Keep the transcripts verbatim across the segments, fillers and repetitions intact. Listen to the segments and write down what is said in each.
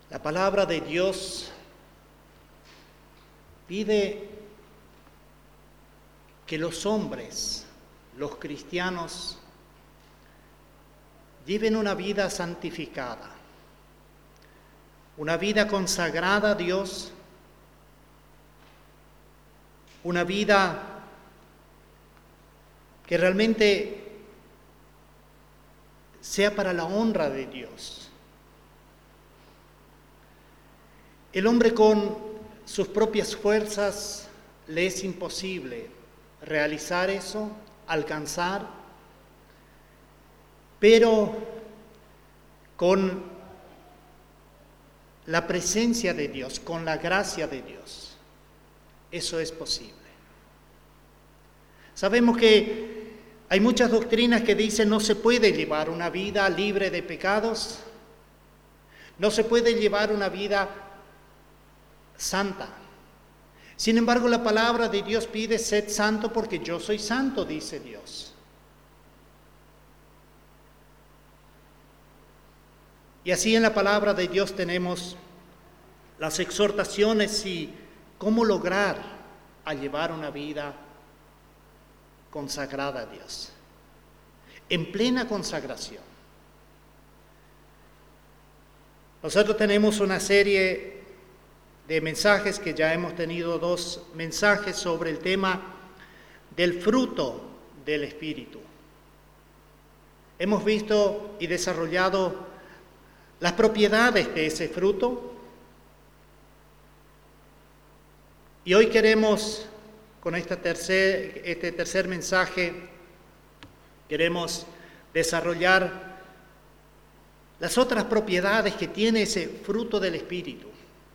La palabra de Dios pide que los hombres, los cristianos, lleven una vida santificada, una vida consagrada a Dios, una vida que realmente sea para la honra de Dios. El hombre con sus propias fuerzas le es imposible realizar eso, alcanzar, pero con la presencia de Dios, con la gracia de Dios, eso es posible. Sabemos que hay muchas doctrinas que dicen no se puede llevar una vida libre de pecados, no se puede llevar una vida santa. Sin embargo, la palabra de Dios pide, sed santo porque yo soy santo, dice Dios. Y así en la palabra de Dios tenemos las exhortaciones y cómo lograr a llevar una vida consagrada a Dios, en plena consagración. Nosotros tenemos una serie de mensajes que ya hemos tenido dos mensajes sobre el tema del fruto del Espíritu. Hemos visto y desarrollado las propiedades de ese fruto y hoy queremos, con esta tercer, este tercer mensaje, queremos desarrollar las otras propiedades que tiene ese fruto del Espíritu,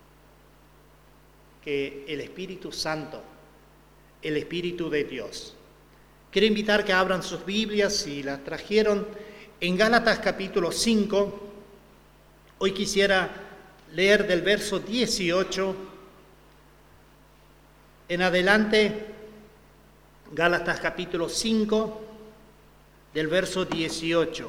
que el Espíritu Santo, el Espíritu de Dios. Quiero invitar que abran sus Biblias, si las trajeron, en Gálatas capítulo cinco. Hoy quisiera leer del verso dieciocho en adelante, Gálatas capítulo cinco, del verso dieciocho.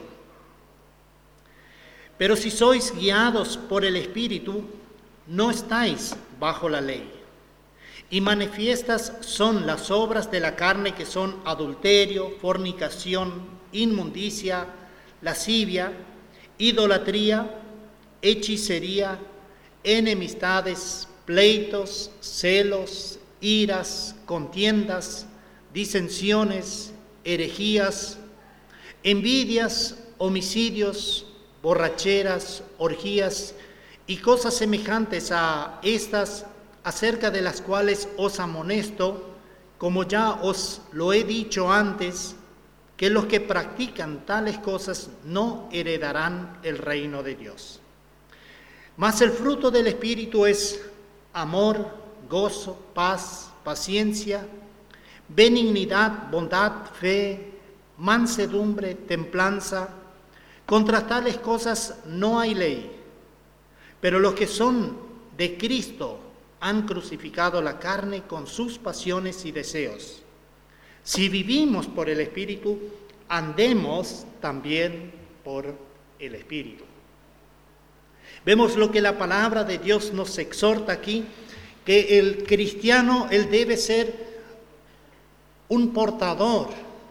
Pero si sois guiados por el Espíritu, no estáis bajo la ley. Y manifiestas son las obras de la carne, que son adulterio, fornicación, inmundicia, lascivia, idolatría, hechicería, enemistades, pleitos, celos, iras, contiendas, disensiones, herejías, envidias, homicidios, borracheras, orgías y cosas semejantes a estas, acerca de las cuales os amonesto, como ya os lo he dicho antes, que los que practican tales cosas no heredarán el reino de Dios. Mas el fruto del Espíritu es amor, gozo, paz, paciencia, benignidad, bondad, fe, mansedumbre, templanza. Contra tales cosas no hay ley. Pero los que son de Cristo han crucificado la carne con sus pasiones y deseos. Si vivimos por el Espíritu, andemos también por el Espíritu. Vemos lo que la palabra de Dios nos exhorta aquí, que el cristiano, él debe ser un portador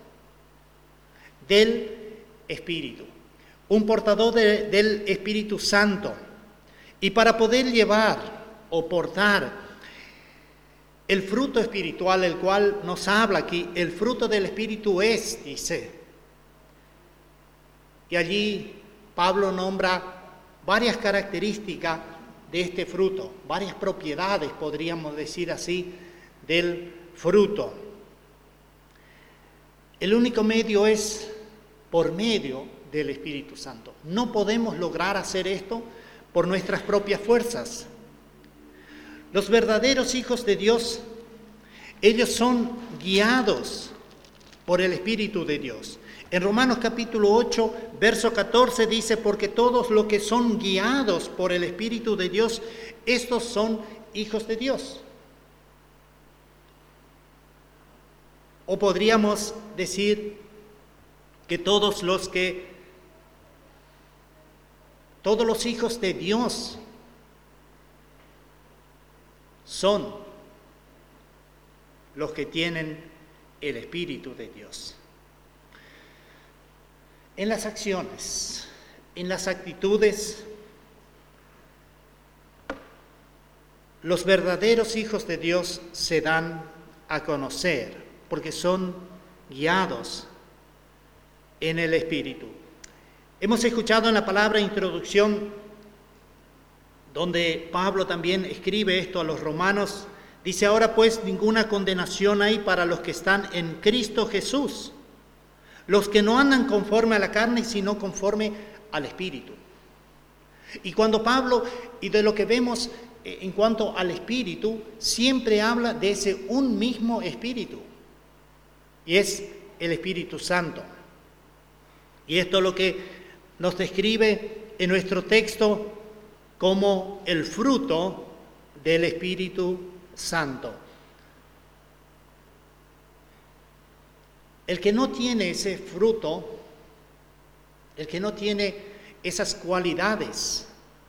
del Espíritu, un portador de, del Espíritu Santo. Y para poder llevar o portar el fruto espiritual, el cual nos habla aquí, el fruto del Espíritu es, dice. Y allí Pablo nombra varias características de este fruto, varias propiedades, podríamos decir así, del fruto. El único medio es por medio del Espíritu Santo. No podemos lograr hacer esto por nuestras propias fuerzas. Los verdaderos hijos de Dios, ellos son guiados por el Espíritu de Dios. En Romanos capítulo ocho, verso catorce dice, porque todos los que son guiados por el Espíritu de Dios, estos son hijos de Dios. O podríamos decir que todos los que, todos los hijos de Dios son los que tienen el Espíritu de Dios. En las acciones, en las actitudes, los verdaderos hijos de Dios se dan a conocer porque son guiados en el Espíritu. Hemos escuchado en la palabra introducción, donde Pablo también escribe esto a los romanos, dice: ahora pues ninguna condenación hay para los que están en Cristo Jesús, los que no andan conforme a la carne, sino conforme al Espíritu. Y cuando Pablo, y de lo que vemos en cuanto al Espíritu, siempre habla de ese un mismo Espíritu, y es el Espíritu Santo. Y esto es lo que nos describe en nuestro texto como el fruto del Espíritu Santo. El que no tiene ese fruto, el que no tiene esas cualidades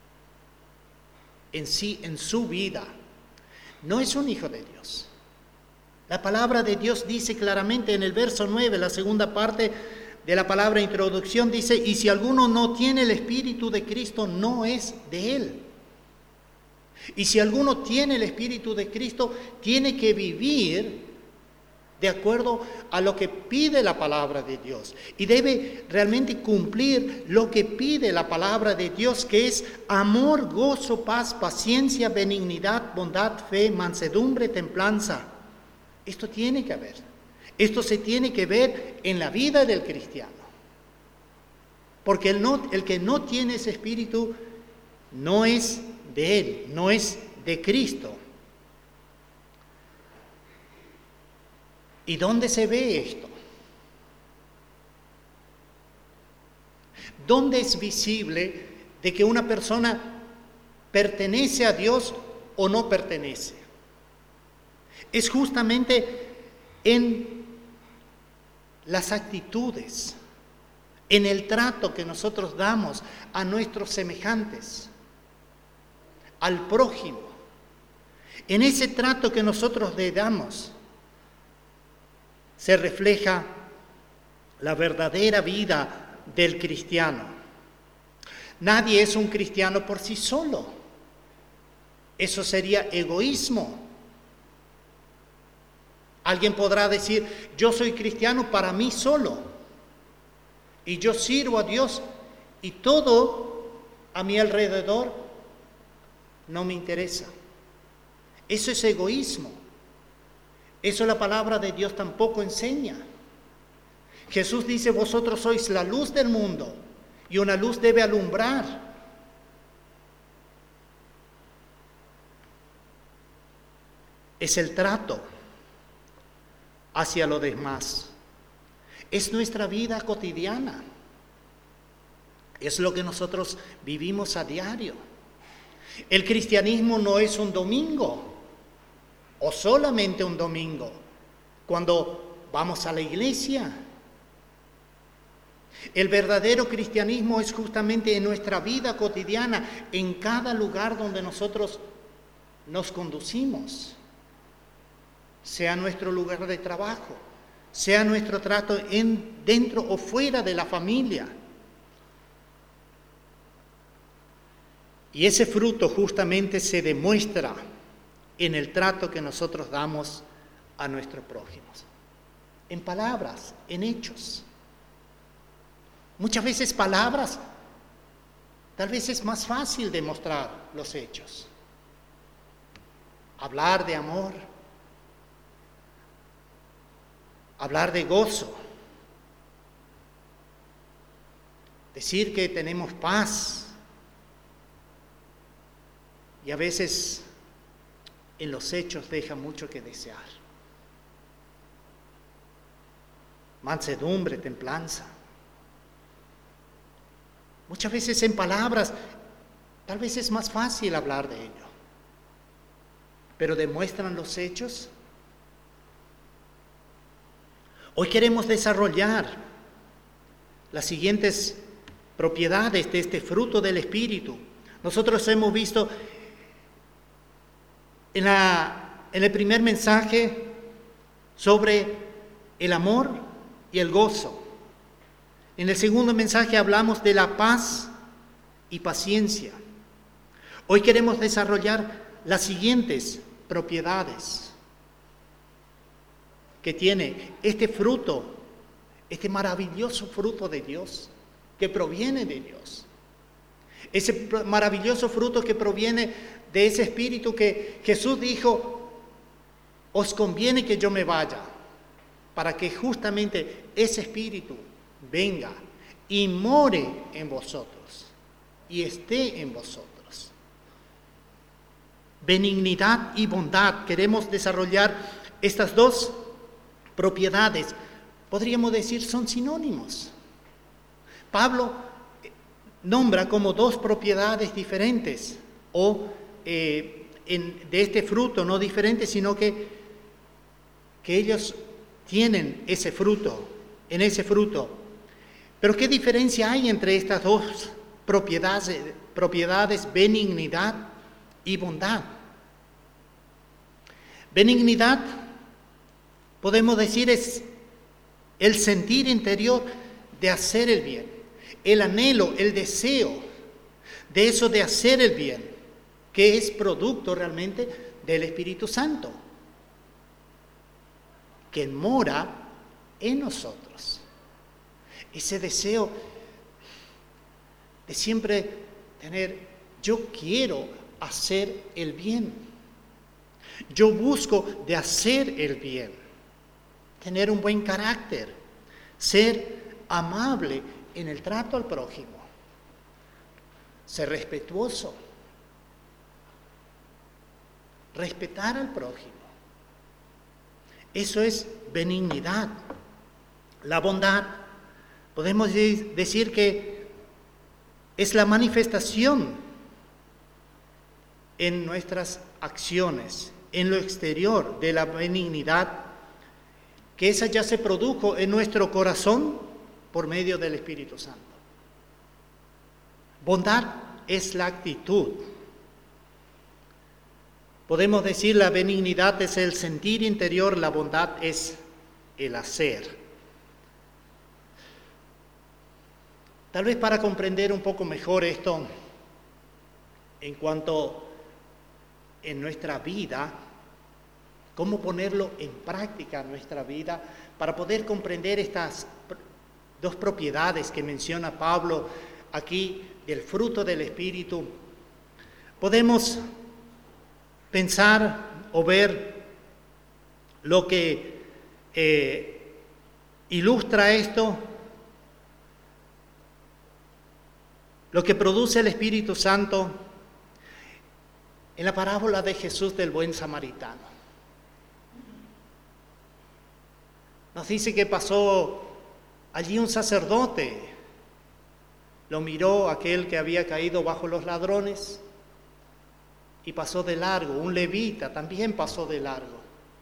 en sí, en su vida, no es un hijo de Dios. La palabra de Dios dice claramente en el verso nueve, la segunda parte de la palabra introducción, dice: y si alguno no tiene el Espíritu de Cristo, no es de él. Y si alguno tiene el Espíritu de Cristo, tiene que vivir de acuerdo a lo que pide la palabra de Dios. Y debe realmente cumplir lo que pide la palabra de Dios, que es amor, gozo, paz, paciencia, benignidad, bondad, fe, mansedumbre, templanza. Esto tiene que haber. Esto se tiene que ver en la vida del cristiano. Porque el, no, el que no tiene ese espíritu no es de él, no es de Cristo. ¿Y dónde se ve esto? ¿Dónde es visible de que una persona pertenece a Dios o no pertenece? Es justamente en las actitudes, en el trato que nosotros damos a nuestros semejantes, al prójimo. En ese trato que nosotros le damos se refleja la verdadera vida del cristiano. Nadie es un cristiano por sí solo. Eso sería egoísmo. Alguien podrá decir: yo soy cristiano para mí solo, y yo sirvo a Dios, y todo a mi alrededor no me interesa. Eso es egoísmo. Eso la palabra de Dios tampoco enseña. Jesús dice: vosotros sois la luz del mundo, y una luz debe alumbrar. Es el trato hacia lo demás. Es nuestra vida cotidiana. Es lo que nosotros vivimos a diario. El cristianismo no es un domingo, o solamente un domingo, cuando vamos a la iglesia. El verdadero cristianismo es justamente en nuestra vida cotidiana, en cada lugar donde nosotros nos conducimos, sea nuestro lugar de trabajo, sea nuestro trato en, dentro o fuera de la familia. Y ese fruto justamente se demuestra en el trato que nosotros damos a nuestros prójimos, en palabras, en hechos. Muchas veces palabras, tal vez es más fácil demostrar los hechos. Hablar de amor, hablar de gozo, decir que tenemos paz, y a veces en los hechos deja mucho que desear. Mansedumbre, templanza. Muchas veces en palabras, tal vez es más fácil hablar de ello, pero ¿demuestran los hechos? Hoy queremos desarrollar las siguientes propiedades de este fruto del Espíritu. Nosotros hemos visto En, la, en el primer mensaje sobre el amor y el gozo. En el segundo mensaje hablamos de la paz y paciencia. Hoy queremos desarrollar las siguientes propiedades que tiene este fruto, este maravilloso fruto de Dios, que proviene de Dios. Ese maravilloso fruto que proviene de ese espíritu que Jesús dijo, os conviene que yo me vaya, para que justamente ese espíritu venga y more en vosotros y esté en vosotros. Benignidad y bondad. Queremos desarrollar estas dos propiedades. Podríamos decir son sinónimos. Pablo nombra como dos propiedades diferentes o eh, en, de este fruto, no diferentes, sino que, que ellos tienen ese fruto, en ese fruto. Pero ¿qué diferencia hay entre estas dos propiedades, propiedades, benignidad y bondad? Benignidad, podemos decir, es el sentir interior de hacer el bien, el anhelo, el deseo de eso de hacer el bien, que es producto realmente del Espíritu Santo, que mora en nosotros. Ese deseo de siempre tener, yo quiero hacer el bien. Yo busco de hacer el bien. Tener un buen carácter. Ser amable en el trato al prójimo. Ser respetuoso. Respetar al prójimo. Eso es benignidad. La bondad, podemos decir que es la manifestación en nuestras acciones, en lo exterior de la benignidad, que esa ya se produjo en nuestro corazón por medio del Espíritu Santo. Bondad es la actitud. Podemos decir la benignidad es el sentir interior, la bondad es el hacer. Tal vez para comprender un poco mejor esto en cuanto en nuestra vida, cómo ponerlo en práctica en nuestra vida, para poder comprender estas dos propiedades que menciona Pablo aquí del fruto del Espíritu, podemos pensar o ver lo que eh, ilustra esto, lo que produce el Espíritu Santo en la parábola de Jesús del buen samaritano. Nos dice que pasó allí un sacerdote, lo miró aquel que había caído bajo los ladrones y pasó de largo. Un levita también pasó de largo.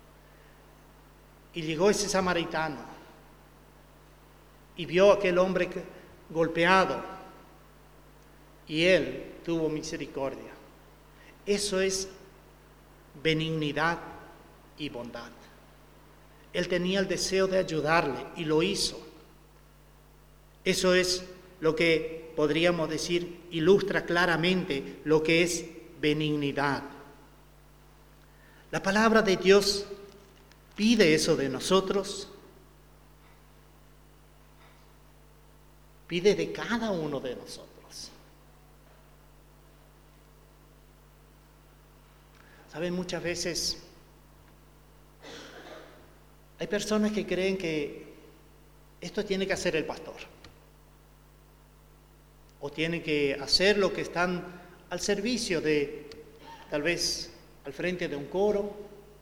Y llegó ese samaritano y vio a aquel hombre golpeado. Y él tuvo misericordia. Eso es benignidad y bondad. Él tenía el deseo de ayudarle y lo hizo. Eso es lo que podríamos decir, ilustra claramente lo que es benignidad. La palabra de Dios pide eso de nosotros. Pide de cada uno de nosotros. Saben, muchas veces hay personas que creen que esto tiene que hacer el pastor. O tienen que hacer lo que están al servicio de, tal vez, al frente de un coro.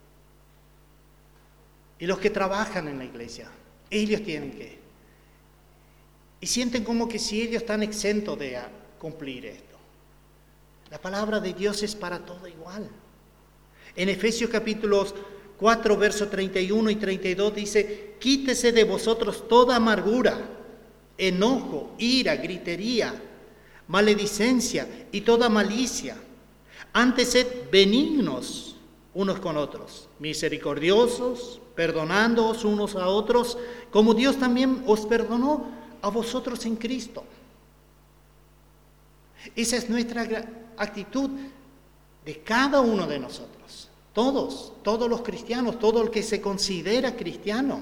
Y los que trabajan en la iglesia, ellos tienen que. Y sienten como que si ellos están exentos de cumplir esto. La palabra de Dios es para todo igual. En Efesios capítulos cuatro, versos treinta y uno y treinta y dos dice, quítese de vosotros toda amargura, enojo, ira, gritería, maledicencia y toda malicia. Antes sed benignos unos con otros, misericordiosos, perdonándoos unos a otros, como Dios también os perdonó a vosotros en Cristo. Esa es nuestra actitud de cada uno de nosotros, todos, todos los cristianos, todo el que se considera cristiano.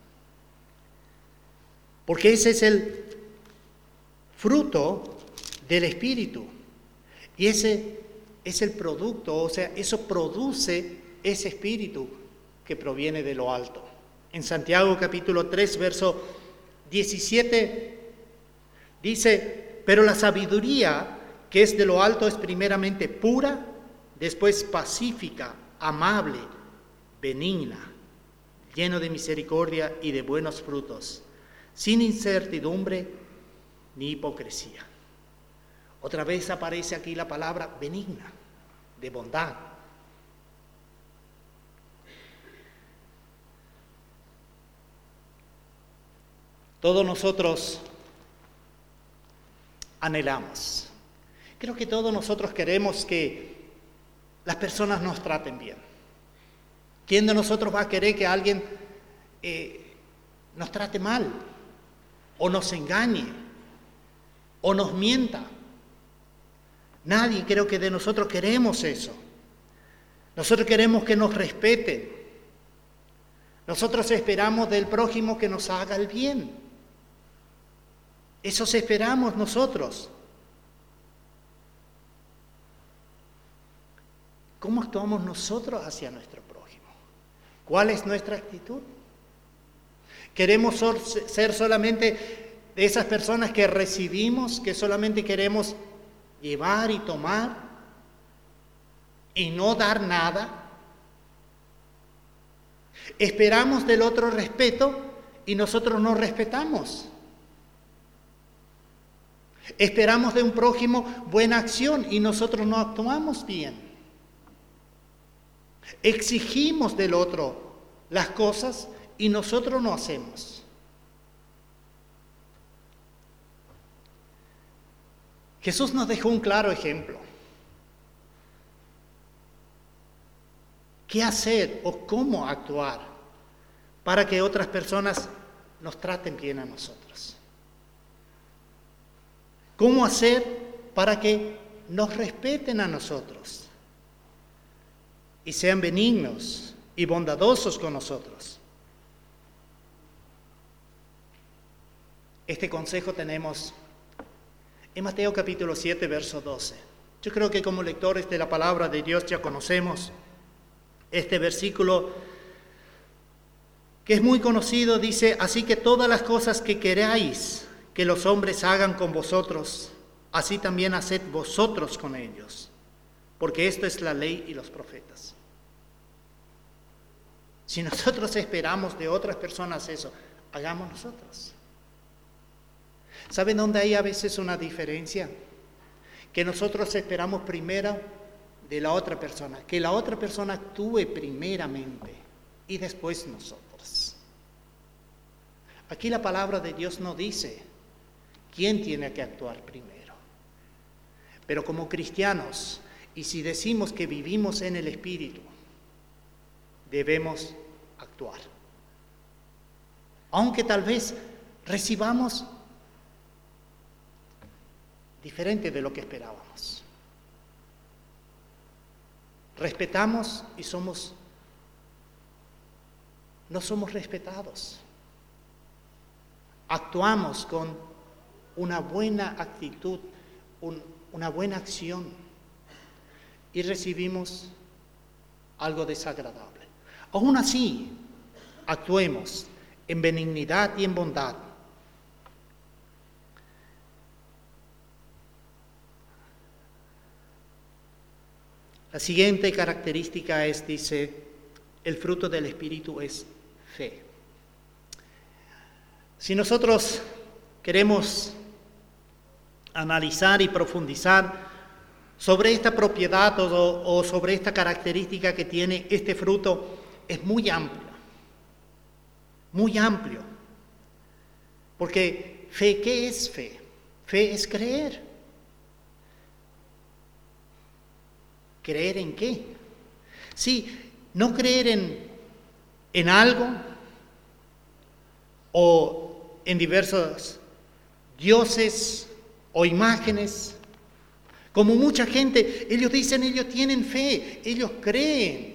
Porque ese es el fruto del Espíritu. Y ese es el producto, o sea, eso produce ese Espíritu que proviene de lo alto. En Santiago capítulo tres, verso diecisiete, dice, pero la sabiduría que es de lo alto es primeramente pura, después pacífica, amable, benigna, lleno de misericordia y de buenos frutos, sin incertidumbre ni hipocresía. Otra vez aparece aquí la palabra benigna, de bondad. Todos nosotros anhelamos. Creo que todos nosotros queremos que las personas nos traten bien. ¿Quién de nosotros va a querer que alguien eh, nos trate mal, o nos engañe, o nos mienta? Nadie, creo que de nosotros queremos eso. Nosotros queremos que nos respeten. Nosotros esperamos del prójimo que nos haga el bien. Eso esperamos nosotros. ¿Cómo actuamos nosotros hacia nuestro prójimo? ¿Cuál es nuestra actitud? ¿Queremos ser solamente de esas personas que recibimos, que solamente queremos llevar y tomar y no dar nada? Esperamos del otro respeto y nosotros no respetamos. Esperamos de un prójimo buena acción y nosotros no actuamos bien. Exigimos del otro las cosas y nosotros no hacemos. Jesús nos dejó un claro ejemplo. ¿Qué hacer o cómo actuar para que otras personas nos traten bien a nosotros? ¿Cómo hacer para que nos respeten a nosotros y sean benignos y bondadosos con nosotros? Este consejo tenemos en Mateo capítulo siete, verso doce. Yo creo que como lectores de la palabra de Dios ya conocemos este versículo, que es muy conocido. Dice, así que todas las cosas que queráis que los hombres hagan con vosotros, así también haced vosotros con ellos, porque esto es la ley y los profetas. Si nosotros esperamos de otras personas eso, hagamos nosotros. ¿Saben dónde hay a veces una diferencia? Que nosotros esperamos primero de la otra persona, que la otra persona actúe primeramente y después nosotros. Aquí la palabra de Dios no dice quién tiene que actuar primero. Pero como cristianos, y si decimos que vivimos en el Espíritu, debemos actuar. Aunque tal vez recibamos diferente de lo que esperábamos. Respetamos y somos, no somos respetados. Actuamos con una buena actitud, un, una buena acción y recibimos algo desagradable. Aún así, actuemos en benignidad y en bondad. La siguiente característica es, dice, el fruto del Espíritu es fe. Si nosotros queremos analizar y profundizar sobre esta propiedad o, o sobre esta característica que tiene este fruto, es muy amplio, muy amplio. Porque fe, ¿qué es fe? Fe es creer. ¿Creer en qué? Sí, no creer en, en algo o en diversos dioses o imágenes. Como mucha gente, ellos dicen, ellos tienen fe, ellos creen.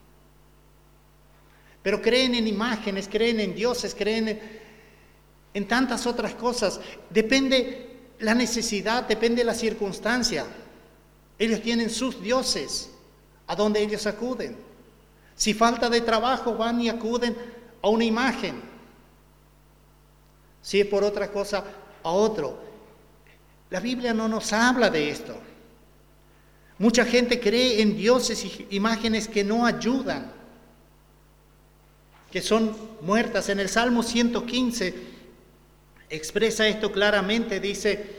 Pero creen en imágenes, creen en dioses, creen en, en tantas otras cosas. Depende la necesidad, depende la circunstancia. Ellos tienen sus dioses a donde ellos acuden. Si falta de trabajo, van y acuden a una imagen. Si es por otra cosa, a otro. La Biblia no nos habla de esto. Mucha gente cree en dioses y imágenes que no ayudan, que son muertas. En el Salmo ciento quince expresa esto claramente, dice: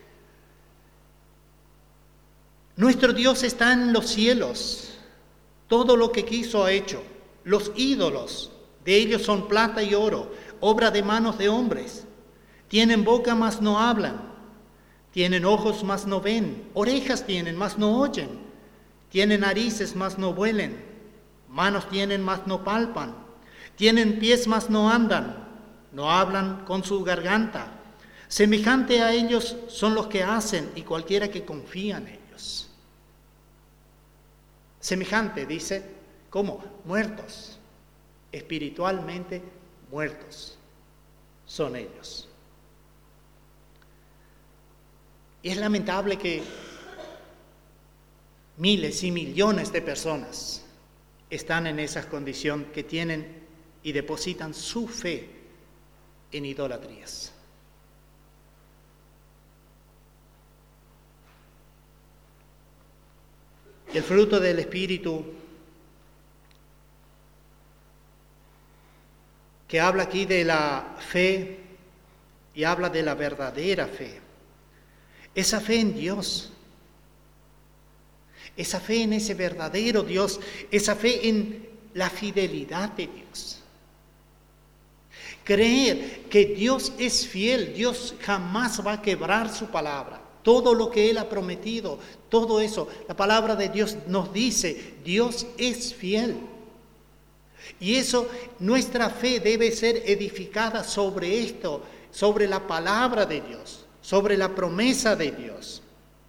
nuestro Dios está en los cielos, todo lo que quiso ha hecho. Los ídolos de ellos son plata y oro, obra de manos de hombres. Tienen boca, mas no hablan. Tienen ojos, mas no ven. Orejas tienen, mas no oyen. Tienen narices, mas no huelen. Manos tienen, mas no palpan. Tienen pies, mas no andan. No hablan con su garganta. Semejante a ellos son los que hacen y cualquiera que confía en ellos. Semejante, dice, ¿cómo? Muertos. Espiritualmente muertos son ellos. Y es lamentable que miles y millones de personas están en esa condición, que tienen y depositan su fe en idolatrías. El fruto del Espíritu que habla aquí de la fe y habla de la verdadera fe. Esa fe en Dios, esa fe en ese verdadero Dios, esa fe en la fidelidad de Dios. Creer que Dios es fiel, Dios jamás va a quebrar su palabra. Todo lo que Él ha prometido, todo eso, la palabra de Dios nos dice, Dios es fiel. Y eso, nuestra fe debe ser edificada sobre esto, sobre la palabra de Dios, sobre la promesa de Dios.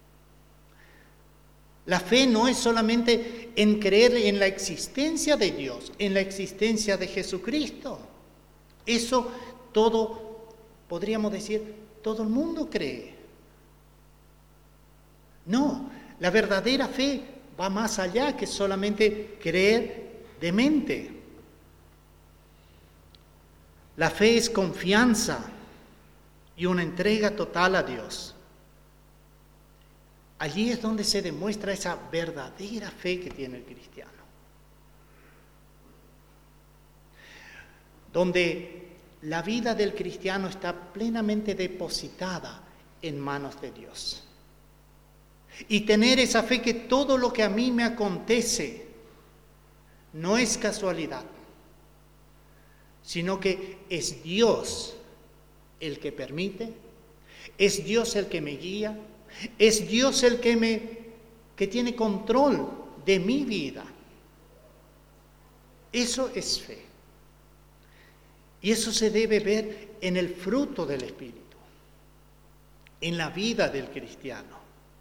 La fe no es solamente en creer en la existencia de Dios, en la existencia de Jesucristo. Eso todo, podríamos decir, todo el mundo cree. No, la verdadera fe va más allá que solamente creer de mente. La fe es confianza y una entrega total a Dios. Allí es donde se demuestra esa verdadera fe que tiene el cristiano. Donde la vida del cristiano está plenamente depositada en manos de Dios. Y tener esa fe que todo lo que a mí me acontece no es casualidad, sino que es Dios el que permite, es Dios el que me guía, es Dios el que me que tiene control de mi vida. Eso es fe. Y eso se debe ver en el fruto del Espíritu, en la vida del cristiano.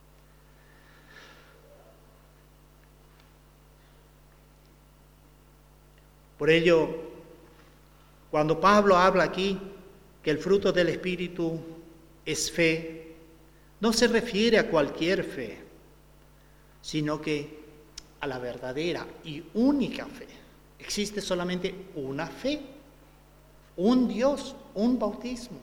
Por ello, cuando Pablo habla aquí que el fruto del Espíritu es fe, no se refiere a cualquier fe, sino que a la verdadera y única fe. Existe solamente una fe, un Dios, un bautismo.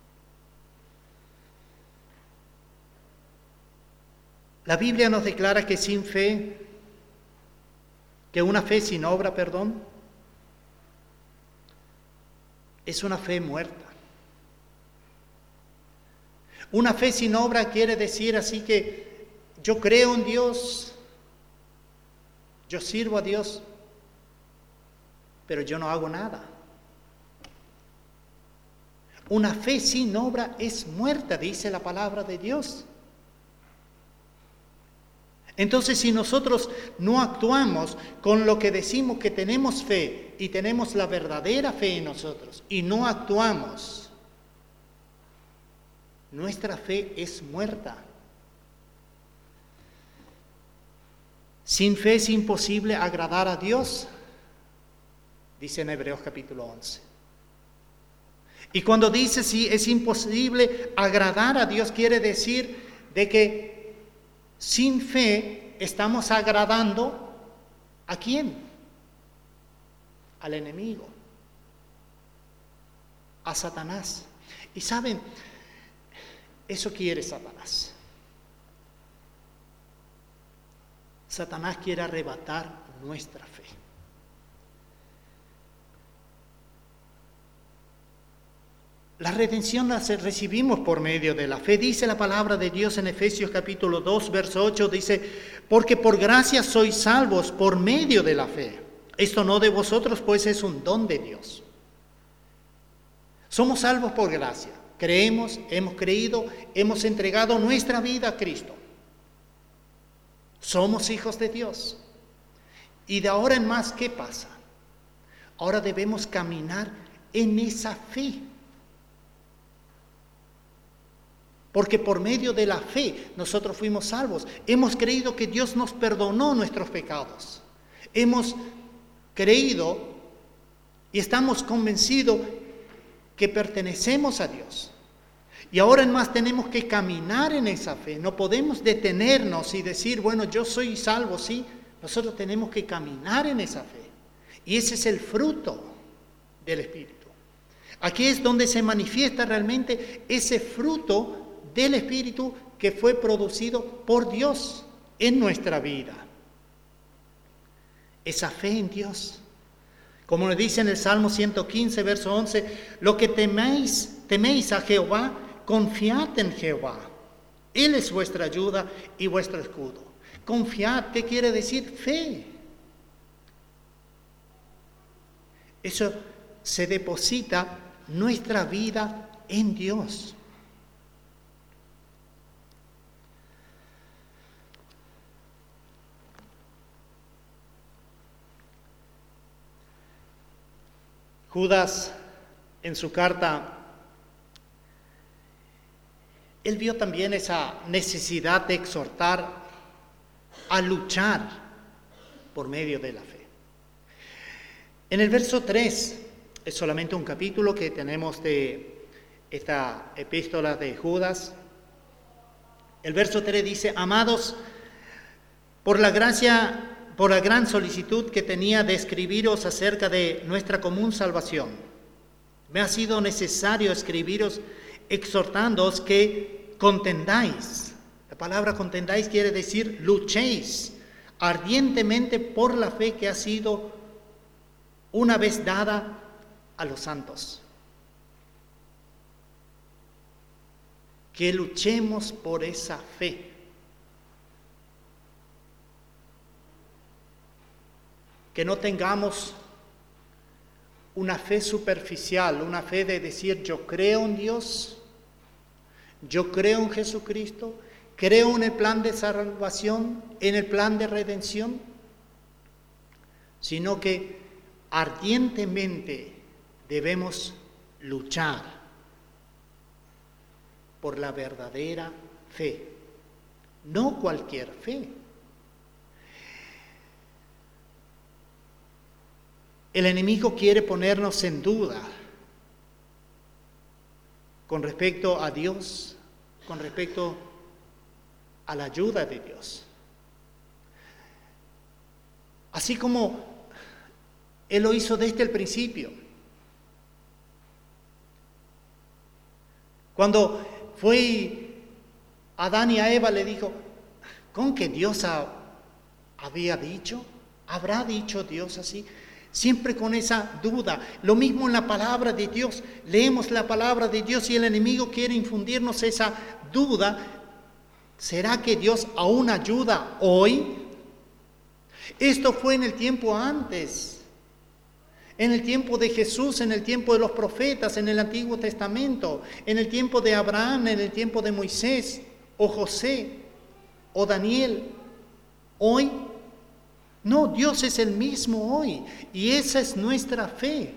La Biblia nos declara que sin fe, que una fe sin obra, perdón, es una fe muerta. Una fe sin obra quiere decir así que yo creo en Dios, yo sirvo a Dios, pero yo no hago nada. Una fe sin obra es muerta, dice la palabra de Dios. Entonces, si nosotros no actuamos con lo que decimos que tenemos fe y tenemos la verdadera fe en nosotros y no actuamos, nuestra fe es muerta. Sin fe es imposible agradar a Dios, dice en Hebreos capítulo once. Y cuando dice si es imposible agradar a Dios, quiere decir de que sin fe estamos agradando ¿a quién? Al enemigo, a Satanás. Y saben, eso quiere Satanás. Satanás quiere arrebatar nuestra fe. La redención la recibimos por medio de la fe. Dice la palabra de Dios en Efesios capítulo dos, verso ocho, dice, porque por gracia sois salvos por medio de la fe. Esto no de vosotros, pues es un don de Dios. Somos salvos por gracia. Creemos, hemos creído, hemos entregado nuestra vida a Cristo. Somos hijos de Dios. Y de ahora en más, ¿qué pasa? Ahora debemos caminar en esa fe. Porque por medio de la fe nosotros fuimos salvos. Hemos creído que Dios nos perdonó nuestros pecados. Hemos creído y estamos convencidos que pertenecemos a Dios. Y ahora en más tenemos que caminar en esa fe. No podemos detenernos y decir, bueno, yo soy salvo, sí. Nosotros tenemos que caminar en esa fe. Y ese es el fruto del Espíritu. Aquí es donde se manifiesta realmente ese fruto del Espíritu que fue producido por Dios en nuestra vida. Esa fe en Dios. Como nos dice en el Salmo ciento quince, verso once, lo que teméis, teméis a Jehová, confiad en Jehová. Él es vuestra ayuda y vuestro escudo. Confiad, ¿qué quiere decir? Fe. Eso se deposita nuestra vida en Dios. Judas, en su carta, él vio también esa necesidad de exhortar a luchar por medio de la fe. En el verso tres, es solamente un capítulo que tenemos de esta epístola de Judas. El verso tres dice, amados, por la gracia por la gran solicitud que tenía de escribiros acerca de nuestra común salvación, me ha sido necesario escribiros exhortándoos que contendáis. La palabra contendáis quiere decir luchéis ardientemente por la fe que ha sido una vez dada a los santos. Que luchemos por esa fe. Que no tengamos una fe superficial, una fe de decir yo creo en Dios, yo creo en Jesucristo, creo en el plan de salvación, en el plan de redención, sino que ardientemente debemos luchar por la verdadera fe, no cualquier fe. El enemigo quiere ponernos en duda con respecto a Dios, con respecto a la ayuda de Dios. Así como Él lo hizo desde el principio. Cuando fue a Adán y a Eva le dijo, ¿con qué Dios ha, había dicho? ¿Habrá dicho Dios así? Siempre con esa duda. Lo mismo en la palabra de Dios. Leemos la palabra de Dios y el enemigo quiere infundirnos esa duda. ¿Será que Dios aún ayuda hoy? Esto fue en el tiempo antes. En el tiempo de Jesús, en el tiempo de los profetas, en el Antiguo Testamento, en el tiempo de Abraham, en el tiempo de Moisés, o José, o Daniel. hoy. No, Dios es el mismo hoy y esa es nuestra fe.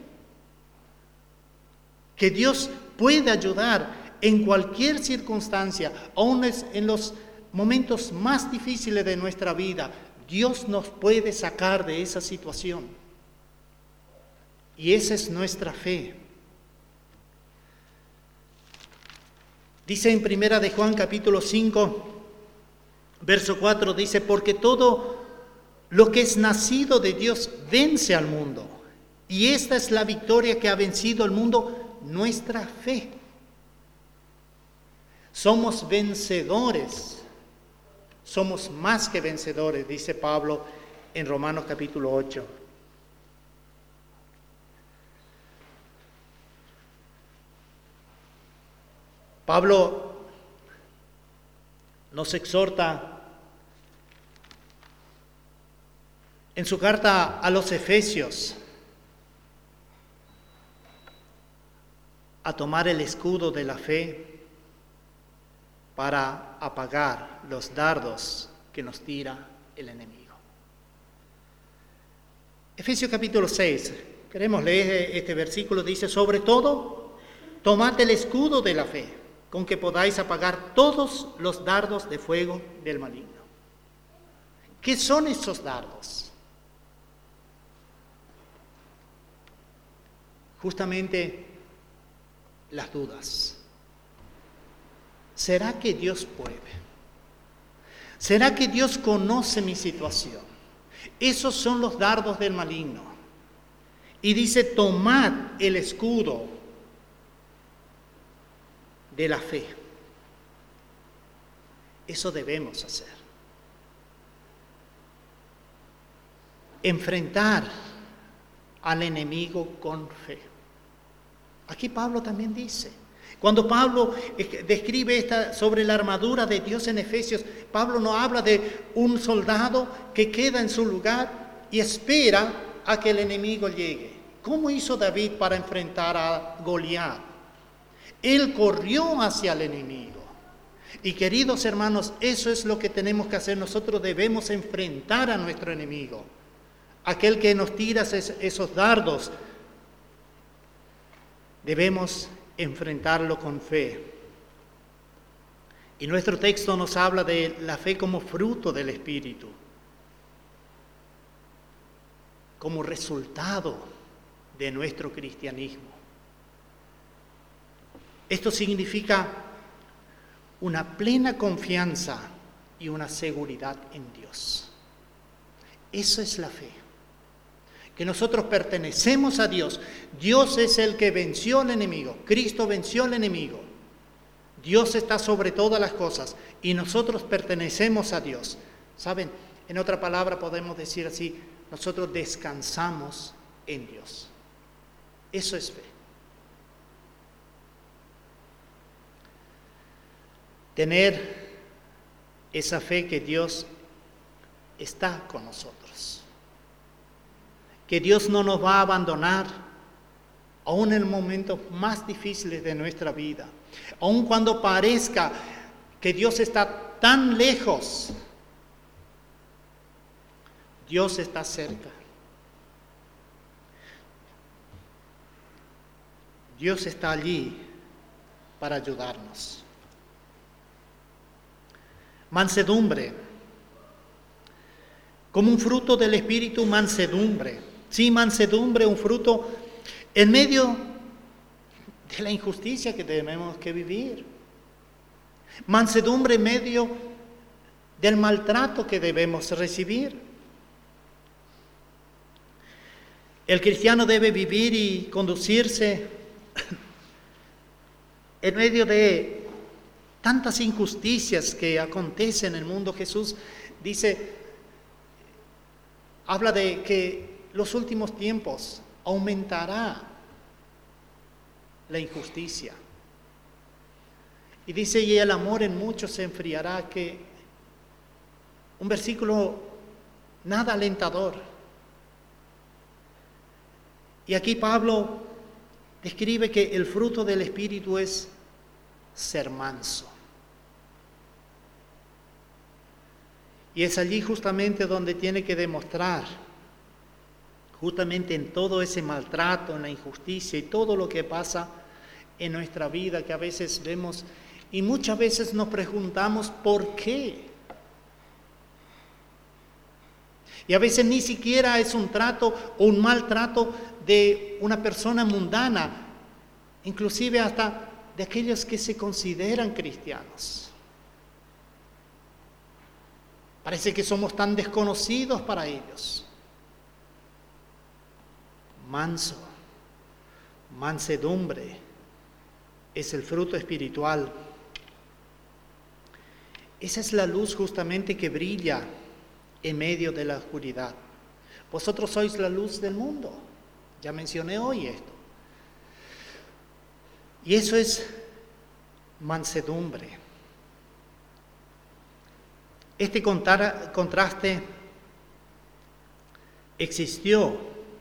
Que Dios puede ayudar en cualquier circunstancia, aun en los momentos más difíciles de nuestra vida. Dios nos puede sacar de esa situación. Y esa es nuestra fe. Dice en Primera de Juan capítulo cinco, verso cuatro, dice, porque todo lo que es nacido de Dios vence al mundo. Y esta es la victoria que ha vencido al mundo, nuestra fe. Somos vencedores. Somos más que vencedores, dice Pablo en Romanos capítulo ocho. Pablo nos exhorta en su carta a los Efesios a tomar el escudo de la fe para apagar los dardos que nos tira el enemigo. Efesios capítulo seis, queremos leer este versículo, dice, sobre todo, tomad el escudo de la fe, con que podáis apagar todos los dardos de fuego del maligno. ¿Qué son esos dardos? Justamente las dudas. ¿Será que Dios puede? ¿Será que Dios conoce mi situación? Esos son los dardos del maligno. Y dice, tomad el escudo de la fe. Eso debemos hacer. Enfrentar al enemigo con fe. Aquí Pablo también dice, cuando Pablo describe esta, sobre la armadura de Dios en Efesios, Pablo no habla de un soldado que queda en su lugar y espera a que el enemigo llegue. ¿Cómo hizo David para enfrentar a Goliat? Él corrió hacia el enemigo. Y queridos hermanos, eso es lo que tenemos que hacer. Nosotros debemos enfrentar a nuestro enemigo. Aquel que nos tira esos dardos, debemos enfrentarlo con fe. Y nuestro texto nos habla de la fe como fruto del Espíritu, como resultado de nuestro cristianismo. Esto significa una plena confianza y una seguridad en Dios. Eso es la fe. Que nosotros pertenecemos a Dios. Dios es el que venció al enemigo. Cristo venció al enemigo. Dios está sobre todas las cosas y nosotros pertenecemos a Dios. ¿Saben? En otra palabra podemos decir así, nosotros descansamos en Dios. Eso es fe. Tener esa fe que Dios está con nosotros. Que Dios no nos va a abandonar, aún en los momentos más difíciles de nuestra vida. Aun cuando parezca que Dios está tan lejos, Dios está cerca. Dios está allí para ayudarnos. Mansedumbre. Como un fruto del Espíritu, mansedumbre. Sí, mansedumbre, un fruto en medio de la injusticia que tenemos que vivir. Mansedumbre en medio del maltrato que debemos recibir. El cristiano debe vivir y conducirse en medio de tantas injusticias que acontecen en el mundo. Jesús dice, habla de que los últimos tiempos aumentará la injusticia. Y dice, y el amor en muchos se enfriará, que un versículo nada alentador. Y aquí Pablo describe que el fruto del Espíritu es ser manso. Y es allí justamente donde tiene que demostrar, justamente en todo ese maltrato, en la injusticia y todo lo que pasa en nuestra vida, que a veces vemos y muchas veces nos preguntamos ¿por qué? Y a veces ni siquiera es un trato o un maltrato de una persona mundana, inclusive hasta de aquellos que se consideran cristianos. Parece que somos tan desconocidos para ellos. Manso, mansedumbre es el fruto espiritual. Esa es la luz justamente que brilla en medio de la oscuridad. Vosotros sois la luz del mundo. Ya mencioné hoy esto. Y eso es mansedumbre. Este contraste existió,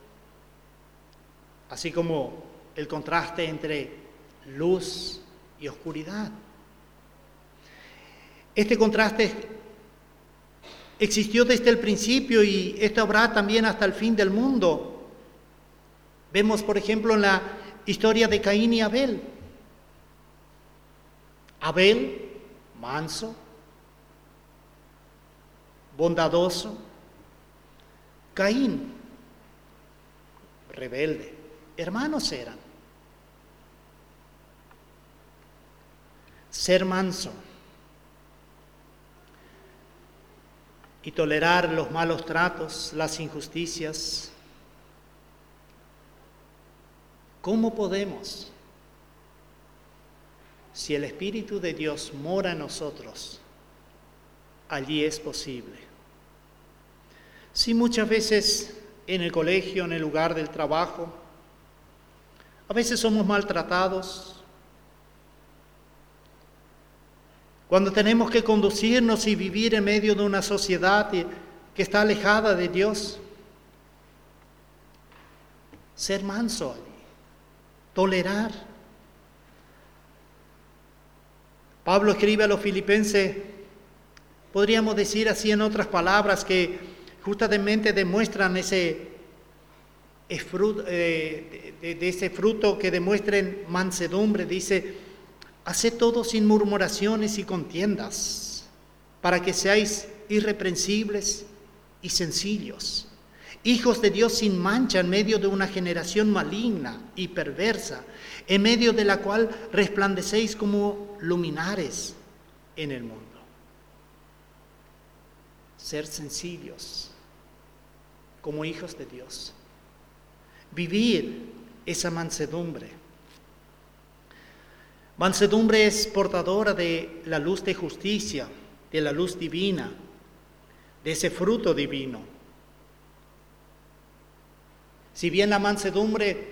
así como el contraste entre luz y oscuridad. Este contraste existió desde el principio y esto habrá también hasta el fin del mundo. Vemos, por ejemplo, en la historia de Caín y Abel. Abel, manso, bondadoso. Caín, rebelde. Hermanos eran. Ser manso y tolerar los malos tratos, las injusticias. ¿Cómo podemos? Si el Espíritu de Dios mora en nosotros, allí es posible. Si muchas veces en el colegio, en el lugar del trabajo, a veces somos maltratados, cuando tenemos que conducirnos y vivir en medio de una sociedad que está alejada de Dios, ser manso allí, tolerar. Pablo escribe a los filipenses, podríamos decir así en otras palabras, que justamente demuestran ese, de, de ese fruto que demuestren mansedumbre. Dice, haced todo sin murmuraciones y contiendas, para que seáis irreprensibles y sencillos, hijos de Dios sin mancha en medio de una generación maligna y perversa, en medio de la cual resplandecéis como luminares en el mundo. Ser sencillos como hijos de Dios. Vivir esa mansedumbre. Mansedumbre es portadora de la luz de justicia, de la luz divina, de ese fruto divino. Si bien la mansedumbre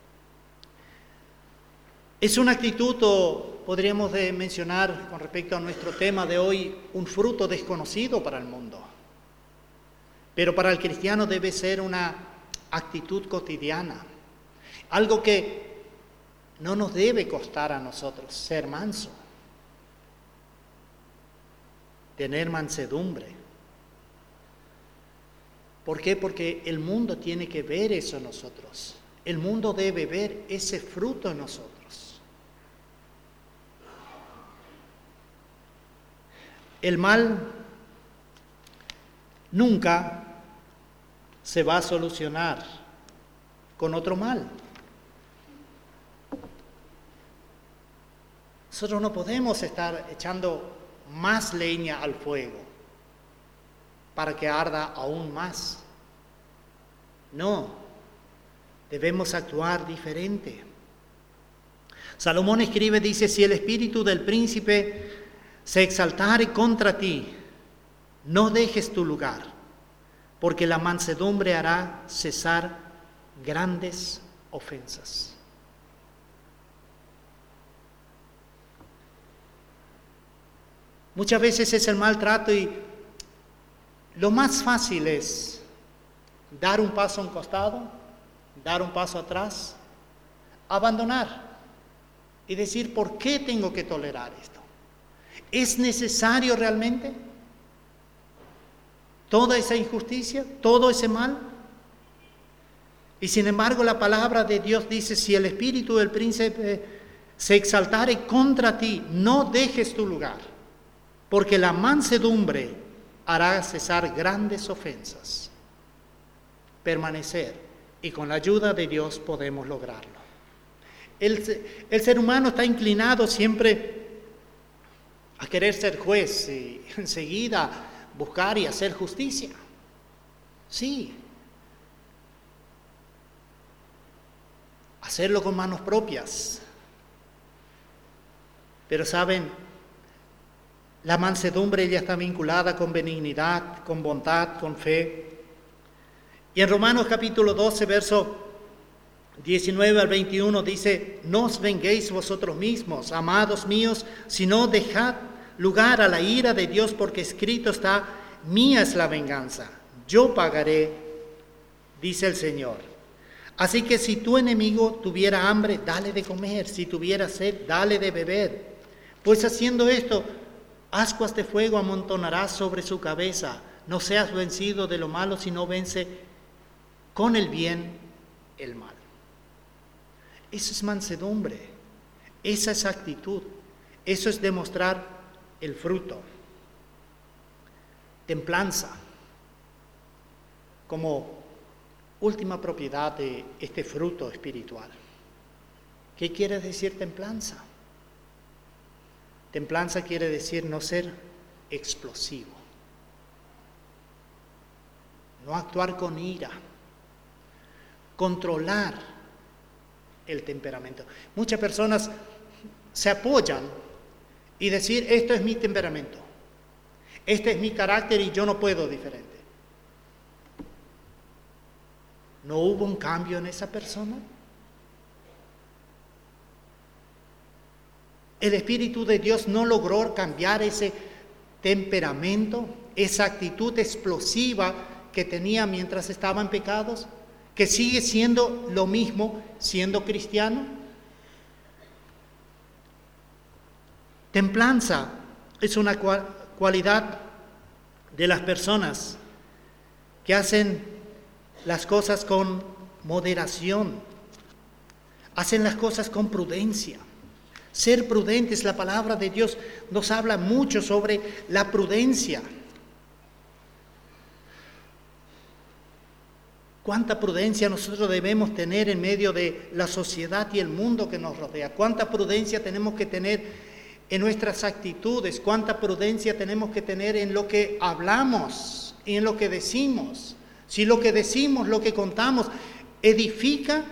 es una actitud, o podríamos de mencionar con respecto a nuestro tema de hoy, un fruto desconocido para el mundo, pero para el cristiano debe ser una actitud cotidiana, algo que no nos debe costar a nosotros, ser manso, tener mansedumbre. ¿Por qué? Porque el mundo tiene que ver eso en nosotros. El mundo debe ver ese fruto en nosotros. El mal nunca se va a solucionar con otro mal. Nosotros no podemos estar echando más leña al fuego para que arda aún más. No, debemos actuar diferente. Salomón escribe, dice, si el espíritu del príncipe se exaltare contra ti, no dejes tu lugar, porque la mansedumbre hará cesar grandes ofensas. Muchas veces es el maltrato y lo más fácil es dar un paso a un costado, dar un paso atrás, abandonar y decir, ¿por qué tengo que tolerar esto? ¿Es necesario realmente? toda esa injusticia, todo ese mal. Y sin embargo la palabra de Dios dice, si el espíritu del príncipe se exaltare contra ti, no dejes tu lugar, porque la mansedumbre hará cesar grandes ofensas. Permanecer, y con la ayuda de Dios podemos lograrlo. El, el ser humano está inclinado siempre a querer ser juez y enseguida buscar y hacer justicia. Sí. Hacerlo con manos propias. Pero saben, la mansedumbre ya está vinculada con benignidad, con bondad, con fe. Y en Romanos capítulo doce, verso diecinueve al veintiuno dice, no os venguéis vosotros mismos, amados míos, sino dejad lugar a la ira de Dios, porque escrito está, mía es la venganza, yo pagaré, dice el Señor. Así que si tu enemigo tuviera hambre, dale de comer, si tuviera sed, dale de beber. Pues haciendo esto, ascuas de fuego amontonarás sobre su cabeza. No seas vencido de lo malo, sino vence con el bien el mal. Eso es mansedumbre, esa es actitud, eso es demostrar el fruto. Templanza, como última propiedad de este fruto espiritual. ¿Qué quiere decir templanza? Templanza quiere decir no ser explosivo, no actuar con ira, controlar el temperamento. Muchas personas se apoyan y decir, esto es mi temperamento, este es mi carácter y yo no puedo diferente. ¿No hubo un cambio en esa persona? El Espíritu de Dios no logró cambiar ese temperamento, esa actitud explosiva que tenía mientras estaba en pecados, que sigue siendo lo mismo siendo cristiano. Templanza es una cualidad de las personas que hacen las cosas con moderación, hacen las cosas con prudencia. Ser prudentes, la palabra de Dios nos habla mucho sobre la prudencia. Cuánta prudencia nosotros debemos tener en medio de la sociedad y el mundo que nos rodea. Cuánta prudencia tenemos que tener en nuestras actitudes. Cuánta prudencia tenemos que tener en lo que hablamos y en lo que decimos. Si lo que decimos, lo que contamos, edifica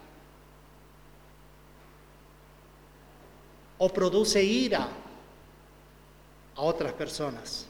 o produce ira a otras personas.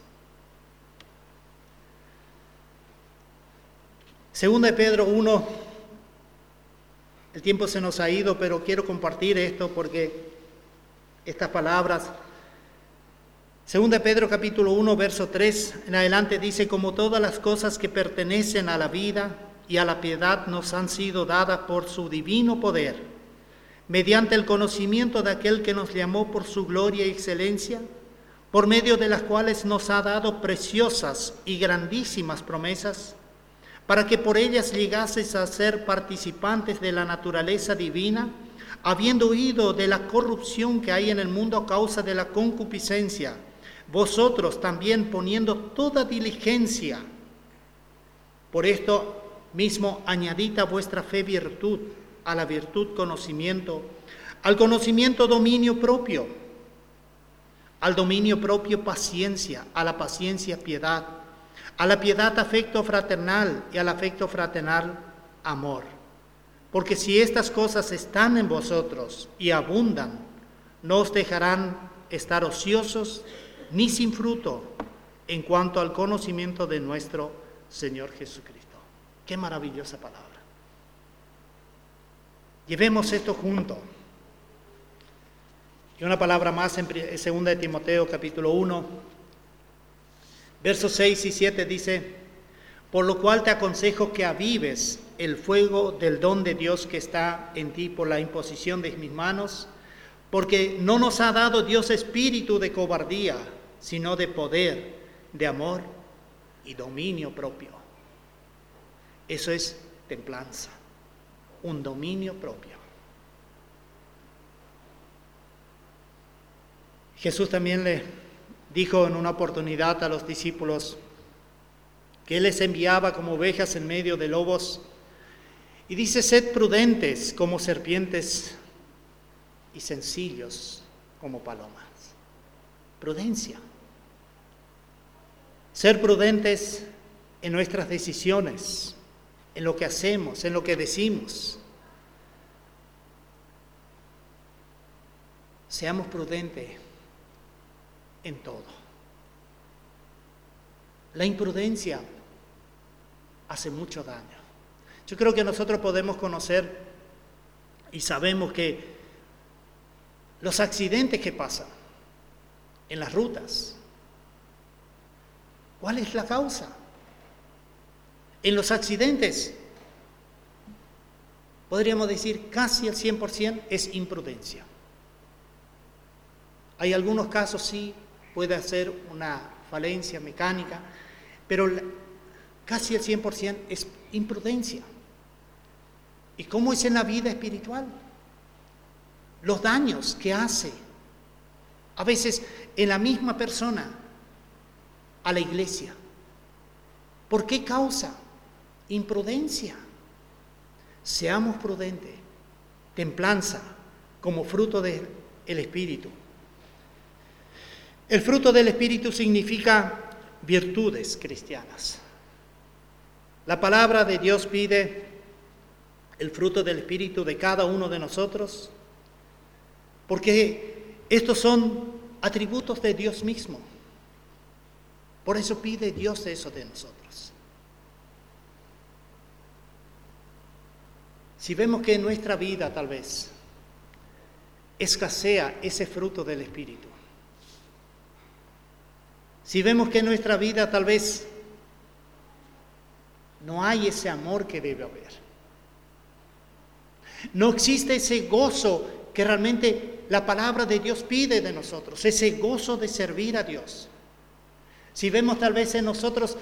Segunda de Pedro uno, el tiempo se nos ha ido, pero quiero compartir esto porque estas palabras. Segunda de Pedro capítulo uno, verso tres en adelante dice, como todas las cosas que pertenecen a la vida y a la piedad nos han sido dadas por su divino poder, mediante el conocimiento de aquel que nos llamó por su gloria y excelencia, por medio de las cuales nos ha dado preciosas y grandísimas promesas, para que por ellas llegaseis a ser participantes de la naturaleza divina, habiendo huido de la corrupción que hay en el mundo a causa de la concupiscencia, vosotros también poniendo toda diligencia. Por esto mismo añadid a vuestra fe virtud, a la virtud conocimiento, al conocimiento dominio propio, al dominio propio paciencia, a la paciencia piedad, a la piedad afecto fraternal y al afecto fraternal amor. Porque si estas cosas están en vosotros y abundan, no os dejarán estar ociosos ni sin fruto en cuanto al conocimiento de nuestro Señor Jesucristo. Qué maravillosa palabra. Llevemos esto junto. Y una palabra más en segunda de Timoteo capítulo uno, versos seis y siete dice, por lo cual te aconsejo que avives el fuego del don de Dios que está en ti por la imposición de mis manos, porque no nos ha dado Dios espíritu de cobardía, sino de poder, de amor y dominio propio. Eso es templanza, un dominio propio. Jesús también le dijo en una oportunidad a los discípulos que Él les enviaba como ovejas en medio de lobos, y dice: sed prudentes como serpientes y sencillos como palomas. Prudencia. Ser prudentes en nuestras decisiones, en lo que hacemos, en lo que decimos. Seamos prudentes en todo. La imprudencia hace mucho daño. Yo creo que nosotros podemos conocer y sabemos que los accidentes que pasan en las rutas, ¿cuál es la causa? En los accidentes, podríamos decir casi el cien por ciento es imprudencia. Hay algunos casos sí, puede ser una falencia mecánica, pero casi el cien por ciento es imprudencia. ¿Y cómo es en la vida espiritual? Los daños que hace, a veces en la misma persona, a la iglesia. ¿Por qué causa? Imprudencia. Seamos prudentes, templanza como fruto del Espíritu. El fruto del Espíritu significa virtudes cristianas. La palabra de Dios pide el fruto del Espíritu de cada uno de nosotros, porque estos son atributos de Dios mismo. Por eso pide Dios eso de nosotros. Si vemos que en nuestra vida tal vez escasea ese fruto del Espíritu, si vemos que en nuestra vida tal vez no hay ese amor que debe haber, no existe ese gozo que realmente la palabra de Dios pide de nosotros, ese gozo de servir a Dios. Si vemos tal vez en nosotros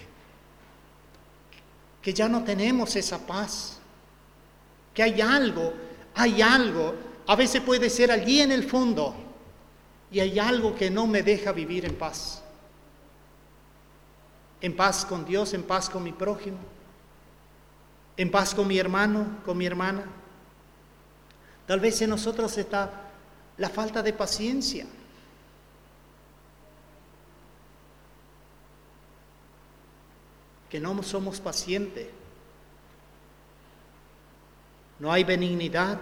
que ya no tenemos esa paz, que hay algo, hay algo, a veces puede ser allí en el fondo, y hay algo que no me deja vivir en paz. En paz con Dios, en paz con mi prójimo, en paz con mi hermano, con mi hermana. Tal vez en nosotros está la falta de paciencia. Que no somos pacientes. No hay benignidad.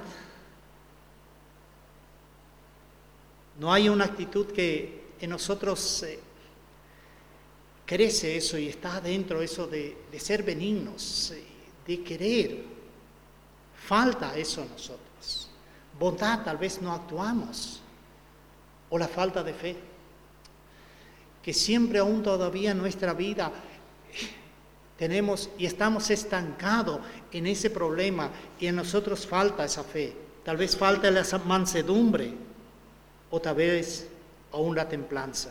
No hay una actitud que en nosotros eh, crece eso y está adentro eso de, de ser benignos, eh, de querer. Falta eso en nosotros. Bondad tal vez no actuamos, o la falta de fe, que siempre aún todavía en nuestra vida tenemos y estamos estancados en ese problema y en nosotros falta esa fe, tal vez falta la mansedumbre o tal vez aún la templanza.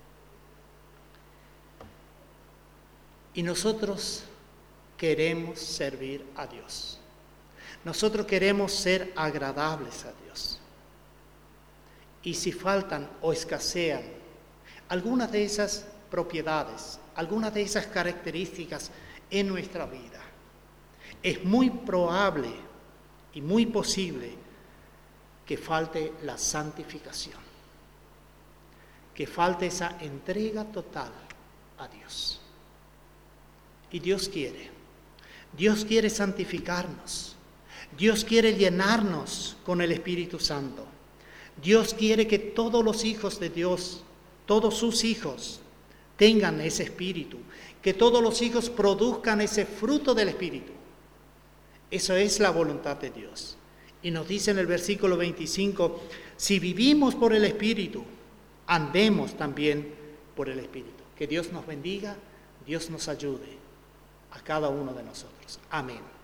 Y nosotros queremos servir a Dios. Nosotros queremos ser agradables a Dios. Y si faltan o escasean algunas de esas propiedades, algunas de esas características en nuestra vida, es muy probable y muy posible que falte la santificación, que falte esa entrega total a Dios. Y Dios quiere, Dios quiere santificarnos. Dios quiere llenarnos con el Espíritu Santo. Dios quiere que todos los hijos de Dios, todos sus hijos, tengan ese Espíritu, que todos los hijos produzcan ese fruto del Espíritu. Eso es la voluntad de Dios. Y nos dice en el versículo veinticinco, si vivimos por el Espíritu, andemos también por el Espíritu. Que Dios nos bendiga, Dios nos ayude a cada uno de nosotros. Amén.